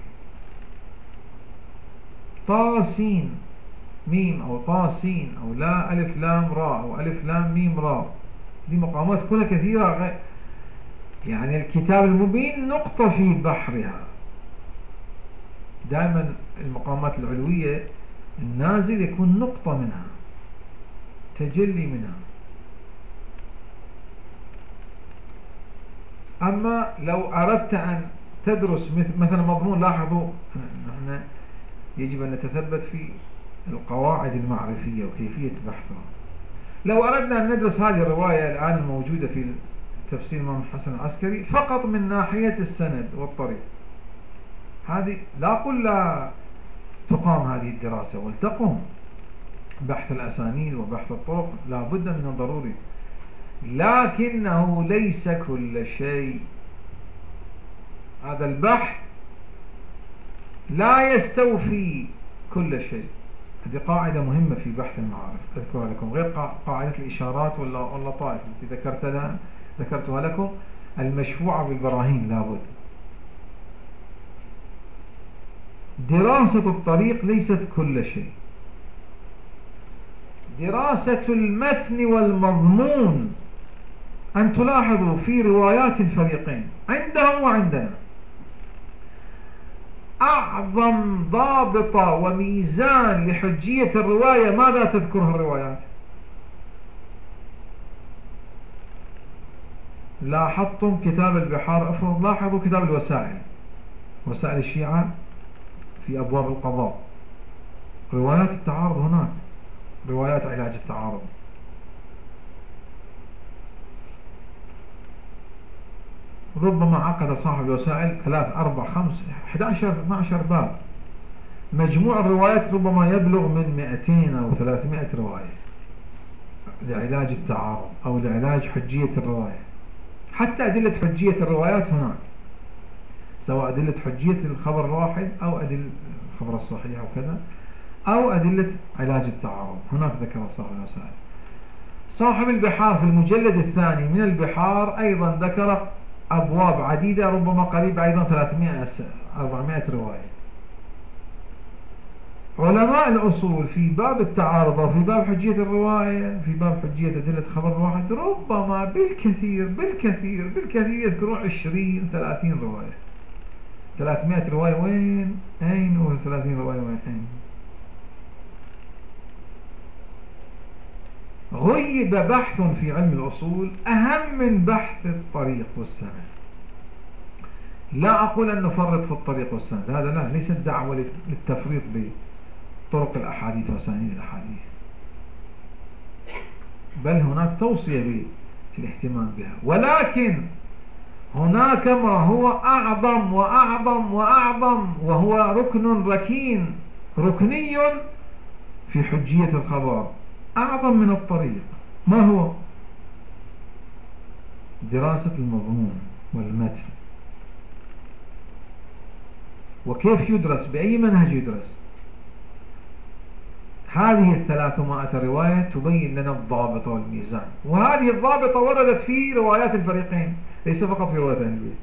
S1: طاسين ميم أو طاسين أو لا ألف لام راء أو ألف لام ميم راء، دي مقامات كلها كثيرة. يعني الكتاب المبين نقطة في بحرها. دائما المقامات العلوية النازل يكون نقطة منها، تجلي منها. أما لو أردت أن تدرس مثلا مضمون، لاحظوا نحن يجب أن نتثبت في القواعد المعرفية وكيفية بحثها. لو أردنا أن ندرس هذه الرواية الآن الموجودة في تفسير الإمام الحسن العسكري فقط من ناحية السند والطريق، هذه لا أقول لا تقام هذه الدراسة، ولتقم بحث الأسانيد وبحث الطرق لا بد من الضروري، لكنه ليس كل شيء. هذا البحث لا يستوفي كل شيء. هذه قاعدة مهمة في بحث المعارف أذكرها لكم، غير قاعدة الإشارات واللطائف التي ذكرتها لكم المشفوعة بالبراهين. لابد دراسة الطريق ليست كل شيء. دراسة المتن والمضمون، أن تلاحظوا في روايات الفريقين عندهم وعندنا أعظم ضابطة وميزان لحجية الرواية ماذا تذكرها الروايات؟ لاحظتم كتاب البحار، افرض لاحظوا كتاب الوسائل، وسائل الشيعة في أبواب القضاء، روايات التعارض هناك، روايات علاج التعارض. ربما عقد صاحب الوسائل 3 4 5 11 12 باب، مجموع الروايات ربما يبلغ من 200 أو 300 رواية لعلاج التعارض أو لعلاج حجية الرواية. حتى أدلة حجية الروايات هناك، سواء أدلة حجية الخبر الواحد أو أدلة الخبر الصحيح وكذا، أو أدلة علاج التعارض هناك ذكر صاحب الوسائل. صاحب البحار في المجلد الثاني من البحار أيضا ذكر أبواب عديدة، ربما قريب أيضا 300 400 رواية. علماء الأصول في باب التعارض وفي باب حجية الرواية، في باب حجية أدلة خبر واحد، ربما بالكثير بالكثير بالكثير يذكرون 20 30 رواية. 300 رواية وين؟ أين؟ و 30 رواية وين؟ أين؟ غيب بحث في علم الأصول أهم من بحث الطريق والسند. لا أقول أن نفرط في الطريق والسند، هذا لا، ليست دعوة للتفريط بطرق الأحاديث وسانيد الأحاديث، بل هناك توصية بالاهتمام بها، ولكن هناك ما هو أعظم وأعظم وأعظم، وهو ركن ركني في حجية الخبر، أعظم من الطريق. ما هو؟ دراسة المضمون والمتن. وكيف يدرس؟ بأي منهج يدرس؟ هذه 300 رواية تبين لنا الضابط والميزان، وهذه الضابطة وردت في روايات الفريقين، ليس فقط في رواية أهل البيت.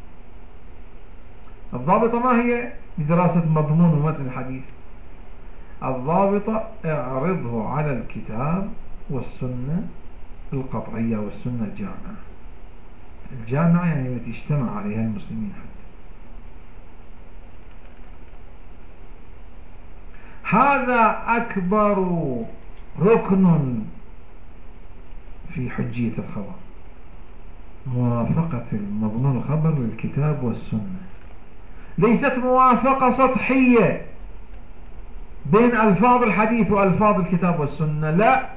S1: الضابطة ما هي لدراسة مضمون ومتن الحديث؟ الضابطة اعرضه على الكتاب والسنة القطعية والسنة الجامعة. الجامعة يعني التي اجتمع عليها المسلمين حتى. هذا أكبر ركن في حجية الخبر، موافقة المضمون الخبر للكتاب والسنة، ليست موافقة سطحية بين ألفاظ الحديث وألفاظ الكتاب والسنة، لا،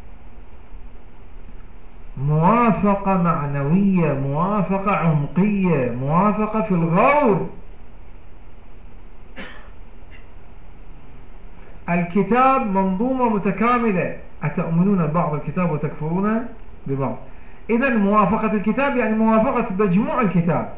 S1: موافقة معنوية، موافقة عمقية، موافقة في الغور. الكتاب منظومة متكاملة، أتؤمنون ببعض الكتاب وتكفرون ببعض. إذن موافقة الكتاب يعني موافقة مجموع الكتاب.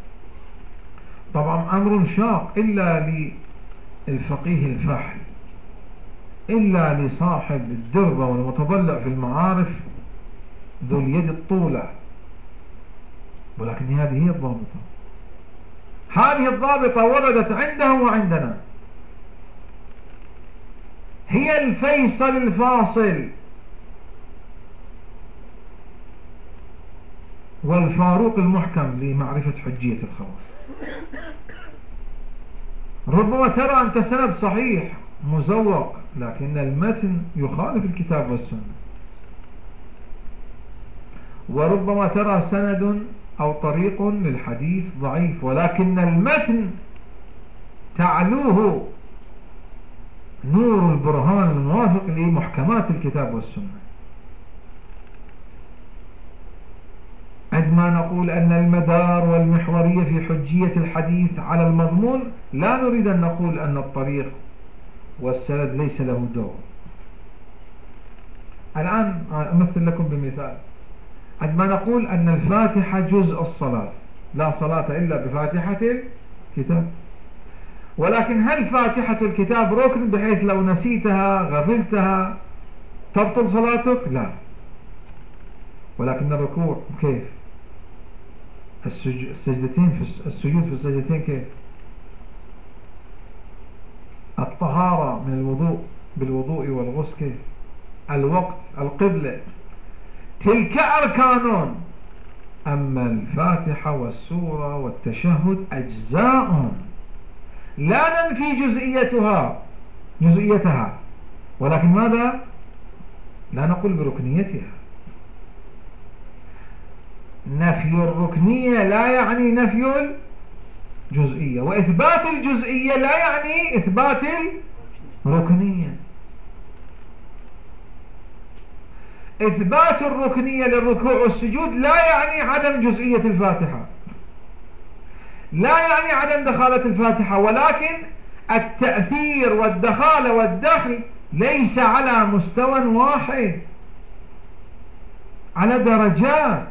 S1: طبعا أمر شاق إلا للفقيه الفحل، إلا لصاحب الدربة والمتضلع في المعارف ذو اليد الطولة، ولكن هذه هي الضابطة. هذه الضابطة وردت عندهم وعندنا، هي الفيصل الفاصل والفاروق المحكم لمعرفة حجية الخبر. ربما ترى أنت سند صحيح مزوق، لكن المتن يخالف الكتاب والسنة. وربما ترى سند أو طريق للحديث ضعيف، ولكن المتن تعلوه نور البرهان الموافق لمحكمات الكتاب والسنة. عندما نقول أن المدار والمحورية في حجية الحديث على المضمون، لا نريد أن نقول أن الطريق والسند ليس له دور. الآن أمثل لكم بمثال. عندما نقول أن الفاتحة جزء الصلاة، لا صلاة إلا بفاتحة الكتاب، ولكن هل فاتحة الكتاب ركن بحيث لو نسيتها غفلتها تبطل صلاتك؟ لا. ولكن الركوع كيف؟ السجدتين في السجود في السجدتين كيف؟ الطهارة من الوضوء بالوضوء والغسل كيف؟ الوقت، القبلة، تلك أركان. أما الفاتحة والسورة والتشهد أجزاء لا ننفي جزئيتها، ولكن ماذا؟ لا نقول بركنيتها. نفي الركنية لا يعني نفي الجزئية، وإثبات الجزئية لا يعني إثبات الركنية. إثبات الركنية للركوع والسجود لا يعني عدم جزئية الفاتحة، لا يعني عدم دخالة الفاتحة، ولكن التأثير والدخالة والدخل ليس على مستوى واحد، على درجات،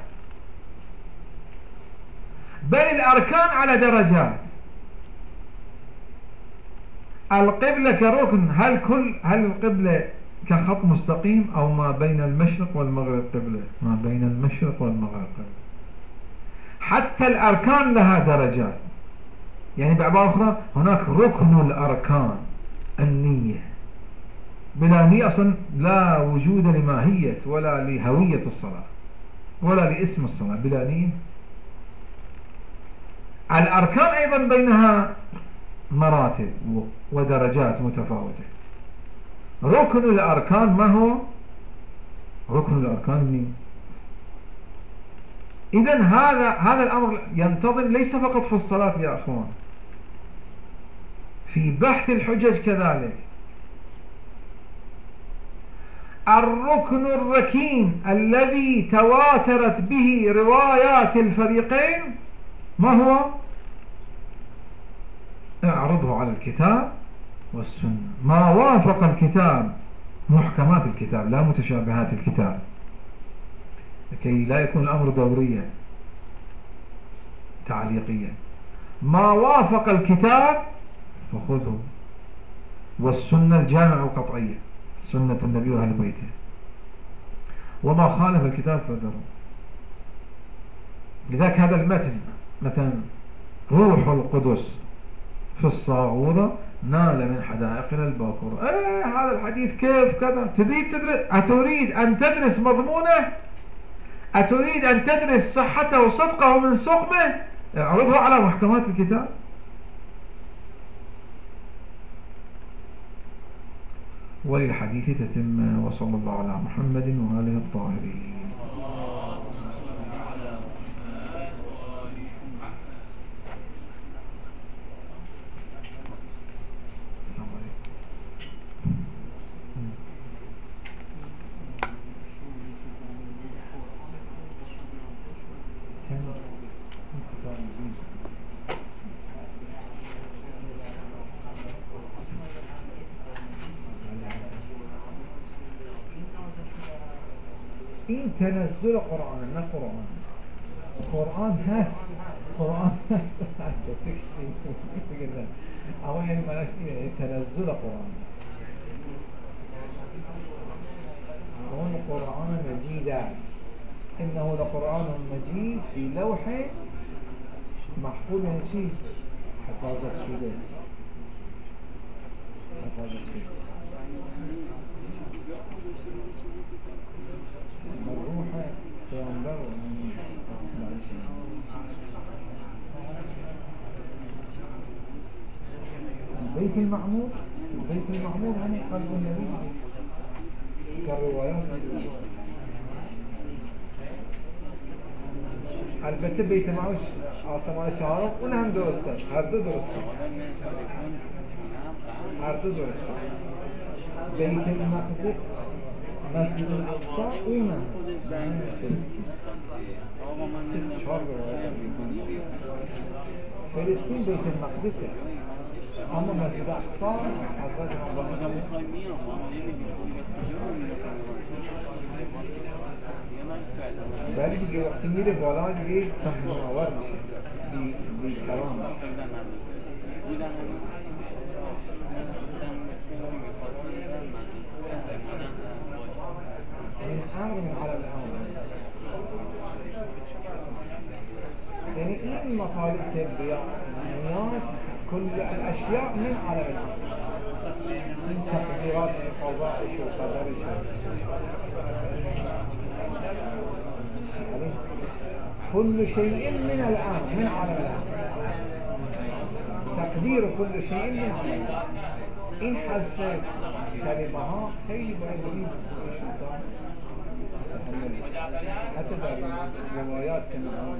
S1: بل الأركان على درجات. القبلة كركن، هل القبلة كخط مستقيم أو ما بين المشرق والمغرب قبلة؟ ما بين المشرق والمغرب قبلة. حتى الأركان لها درجات، يعني بعبارة أخرى هناك ركن الأركان النية. بلا نية أصلا لا وجود لماهية ولا لهوية الصلاة ولا لاسم الصلاة بلا نية. الأركان أيضا بينها مراتب ودرجات متفاوتة. ركن الأركان ما هو؟ ركن الأركان. إذن هذا الأمر ينتظم ليس فقط في الصلاة يا أخوان، في بحث الحجج كذلك. الركن الركين الذي تواترت به روايات الفريقين ما هو؟ اعرضه على الكتاب والسنة، ما وافق الكتاب، محكمات الكتاب لا متشابهات الكتاب، لكي لا يكون الأمر دوريا تعليقيا. ما وافق الكتاب فخذه، والسنة الجامعة القطعية، سنة النبي وأهل بيته، وما خالف الكتاب فذره. لذلك هذا المتن مثلا روح القدس في الصاغورة نال من حدائقنا الباكورة، هذا الحديث كيف كذا؟ أتريد أن تدرس مضمونه؟ أتريد أن تدرس صحته وصدقه من سقمه؟ اعرضه على محكمات الكتاب. وللحديث تتم، وصلى الله على محمد وآله الطاهرين. این تنزل قرآن، نه قرآن هست اما یعنی معنیش اینه تنزل قرآن هست. اون قرآن مجید است، انه لقرآن مجید فی لوح محفوظ. یعنی چی؟ حفاظت شده است. مروح پیامبر بيت المعمور يعني قلب النبي كالروايات. البته بیت معمور آسمان چهارم اون هم درست است، هر دو درست است. بیت المقدس، مسجد الاقصا اون هم فلسطین بیت المقدسه، اما مسجد اقصا حضرت ولی دیگه وقتی میره بالا دیگه تحمل میشه، بیکران میشه. این امر من على الامر، یعنی این مطالب طبیعیات كل الاشیاء من على الامر، این تقدیرات قضایش و قدرش، كل شيء من الامر من على الامر، تقدير كل شيء من على الامر. این حذف کلمه ها خیلی باید ریز حتی در روایات که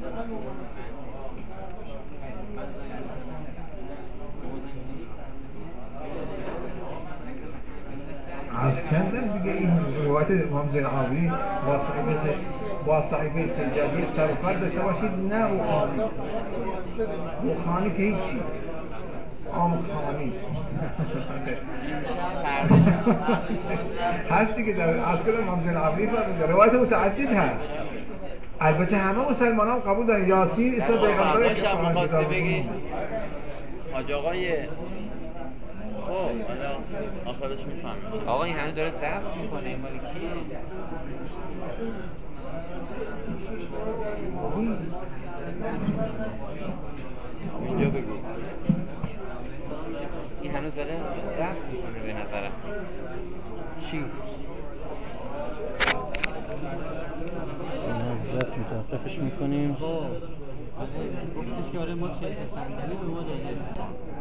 S1: عرض کردم دیگه این روایت امام زین العابدین با صحیفه سجادی سرفر داشته باشید، نه او خانی که هیچی عام خانی هست دیگه. در عرض کردم امام زین العابدین روایت متعدد هست، البته همه مسلمان هم قبول دارن یاسین عیسی پیغمبر که
S2: خواسته بگی حاج آقای خب حالا آخرش میفهمیم. آقا این هنوز داره ضبط میکنه، این مالی کیه؟ اینجا بگو این هنوز داره ضبط میکنه به نظرم. چی؟
S3: ضبط متوقفش میکنیم.
S2: خب گفتش که آره ما 40 تا صندلی به ما داده.